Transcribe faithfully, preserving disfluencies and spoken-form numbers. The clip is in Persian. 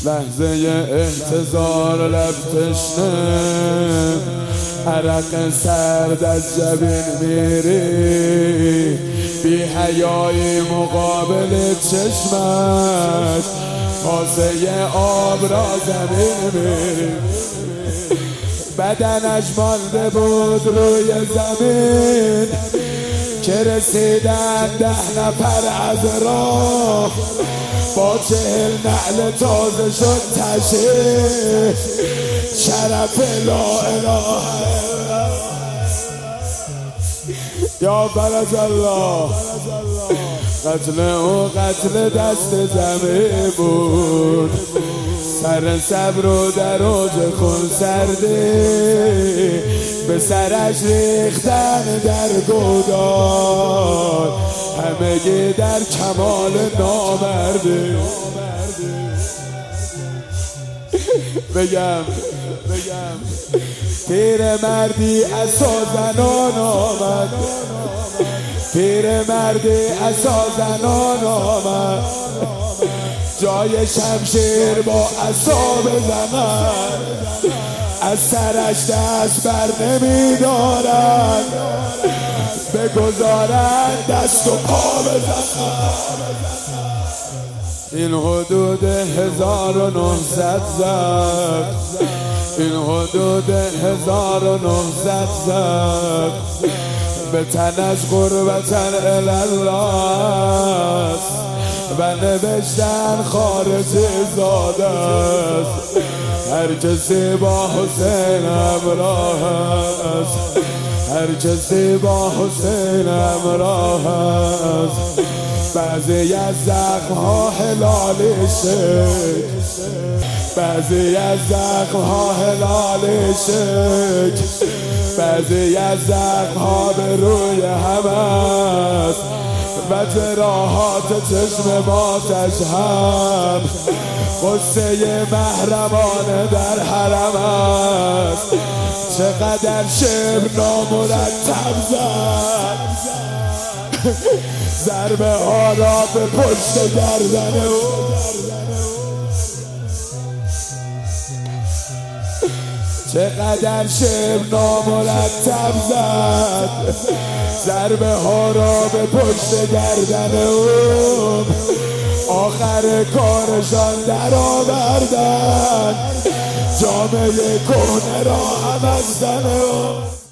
لحظه انتظار لب تشنه، عرق سرد از جبین میری، بی حیایی مقابل چشمت، کاسه آب را زمین میری. بدنش مانده بود روی زمین که رسیدن ده نفر از راه، با چهل نعل تازه شد تشه، شرف لا اله یا فرج الله. قتل او قتل دست زمین بود، سر صبر و در اوج خون سرده، به سرش ریختن در گودال، همگی در کمال نامرده. بگم بگم پیر مردی از سازنان آمد، پیر مردی از سازنان آمد، جای شمشیر با عصا بزنن، از سرش دست بر نمی دارن، بگذارن دست و پا بزنن. این حدود هزار و نهصد زد، این حدود هزار و نهصد زد، به تنش قربتن الالله است و نوشتن خارجی زاده است. هر کسی با حسین همراه است، هر کسی با حسین همراه است. بعضی از زخم‌ها هلالیشه، بعضی از زخم‌ها هلالیشه، بعضی از زخم‌ها به روی هم است و جراحات چشم باتش هم. قصه محرمانه در حرم است، چقدر شعر نامرتب زد، ضربه ها را به پشت گردن او، چقدر شعر نامرتب زد، ضربه ها را به پشت گردن او. آخر کارشان در آوردن، جامعه کهنه را هم از زن او.